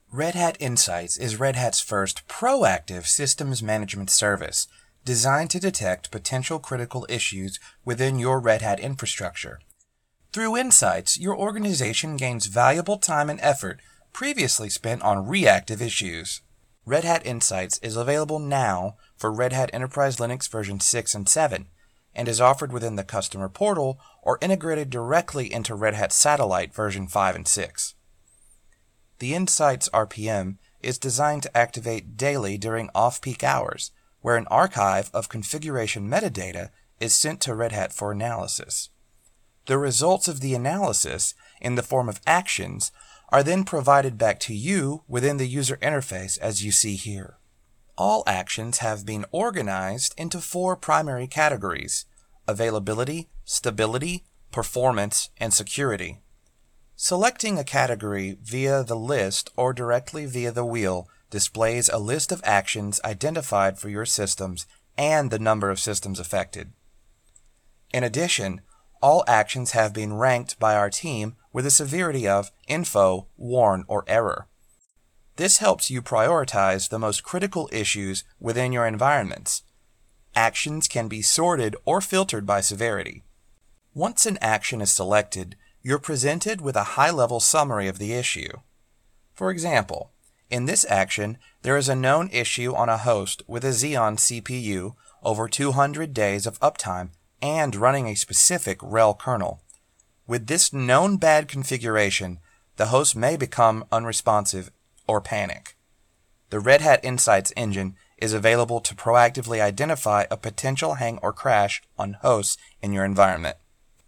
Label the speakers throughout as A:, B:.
A: Red Hat Insights is Red Hat's first proactive systems management service designed to detect potential critical issues within your Red Hat infrastructure. Through Insights, your organization gains valuable time and effort previously spent on reactive issues. Red Hat Insights is available now for Red Hat Enterprise Linux version 6 and 7, and is offered within the customer portal or integrated directly into Red Hat Satellite version 5 and 6. The Insights RPM is designed to activate daily during off-peak hours, where an archive of configuration metadata is sent to Red Hat for analysis. The results of the analysis, in the form of actions, are then provided back to you within the user interface as you see here. All actions have been organized into 4 primary categories: availability, stability, performance, and security. Selecting a category via the list or directly via the wheel displays a list of actions identified for your systems and the number of systems affected. In addition, all actions have been ranked by our team with a severity of info, warn, or error. This helps you prioritize the most critical issues within your environments. Actions can be sorted or filtered by severity. Once an action is selected, you're presented with a high-level summary of the issue. For example, in this action, there is a known issue on a host with a Xeon CPU over 200 days of uptime and running a specific RHEL kernel. With this known bad configuration, the host may become unresponsive or panic. The Red Hat Insights engine is available to proactively identify a potential hang or crash on hosts in your environment.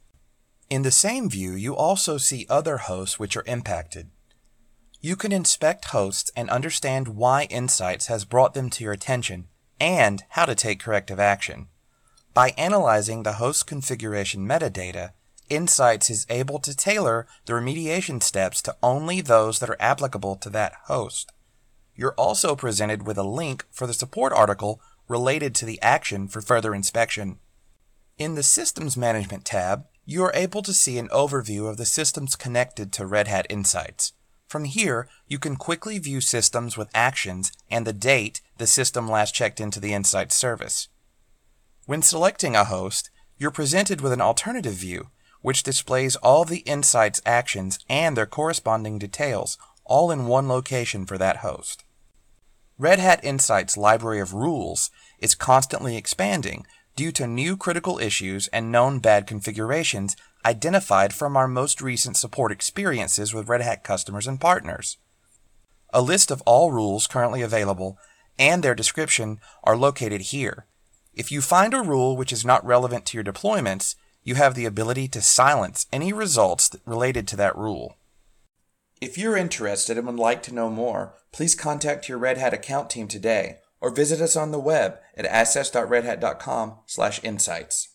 A: In the same view, you also see other hosts which are impacted. You can inspect hosts and understand why Insights has brought them to your attention and how to take corrective action. By analyzing the host configuration metadata, Insights is able to tailor the remediation steps to only those that are applicable to that host. You're also presented with a link for the support article related to the action for further inspection. In the Systems Management tab, you are able to see an overview of the systems connected to Red Hat Insights. From here, you can quickly view systems with actions and the date the system last checked into the Insights service. When selecting a host, you're presented with an alternative view, which displays all the Insights actions and their corresponding details, all in one location for that host. Red Hat Insights' library of rules is constantly expanding due to new critical issues and known bad configurations identified from our most recent support experiences with Red Hat customers and partners. A list of all rules currently available and their description are located here. If you find a rule which is not relevant to your deployments, you have the ability to silence any results related to that rule. If you're interested and would like to know more, please contact your Red Hat account team today or visit us on the web at access.redhat.com/insights.